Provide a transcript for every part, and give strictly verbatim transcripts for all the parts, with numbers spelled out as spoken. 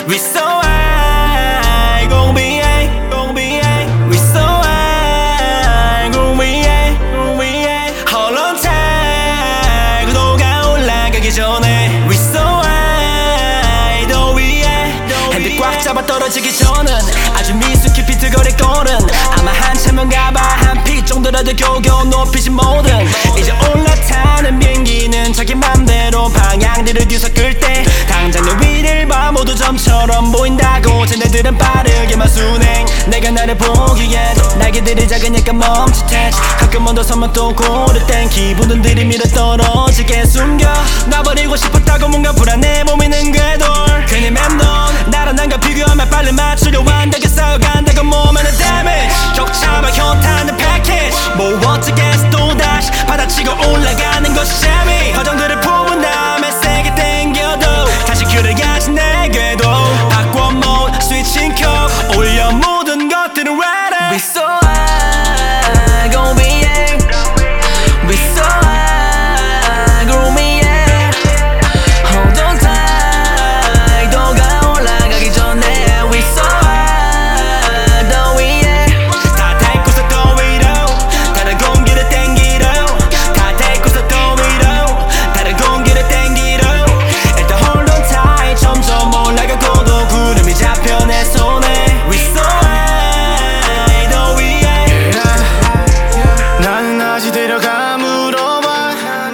We so high, gon' be a, gon' be a. We so high, gon' be a, gon' be a. Hold on tight, 구도가 올라가기 전에. We so high, 더 위에. 핸들 꽉 잡아 떨어지기 전은 아주 미숙히 비틀거릴 거는 아마 한참은 가봐 한 피 정도라도 겨우겨우 높이지 못은 이제 올라타는 비행기는 자기 맘대로 방향들을 뒤섞을 때 당장 내 위를 봐 모두 점처럼 보인다고 쟤네들은 빠르게만 순행 내가 나를 보기엔 날개들이 작으니까 멈칫해 가끔 언더서만 또 고를 땐 기분은 들이밀어 떨어지게 숨겨 놔버리고 싶었다고 뭔가 불안해 보이는 궤돌 괜히 맴돈 나랑 난가 비교하면 빨리 맞추려 한다게 쌓여간다고 몸에는 damage 격차만 현타는 패키지 뭐 어쩌겠어 또다시 받아치고 올라가는 것이 재미 허정들을 품은 다음에 세게 땡겨도 다시 그래야지 내게도 바꿔 mode 스위칭 켜 올려 모든 것들은 ready We so high gon' be yeah We so high gon' be yeah Hold on tight 도가 올라가기 전에 We so high 더 위에 다 닿고서 더 위로 다른 공기를 땡기러 다 닿고서 더 위로 다른 공기를 땡기러 일단 hold on tight 점점 올라가고도 구름이 잡혀 내 손에 We so high 더 위에 나는 아직 데려가 물어봐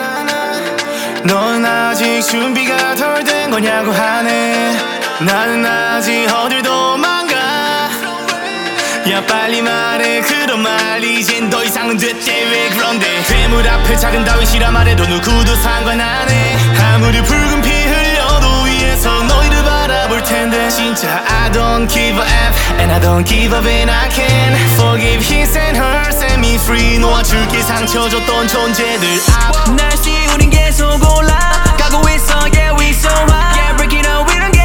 넌 아직 준비가 덜 된 거냐고 하네 나는 아직 어딜 도망가 야 빨리 말해 그런 말 이젠 더 이상은 됐대 왜 그런데 괴물 앞에 작은 다윈 시라 말해도 누구도 상관 안 해 아무리 붉은 피 흘려도 위에서 너희를 바라볼 텐데 진짜 I don't give a F and I don't give up and I can Forgive his and her set me free 놓아줄게 상처 줬던 존재들 앞 날씨 우린 계속 올라가고 있어 Yeah we so high Yeah break it up we don't get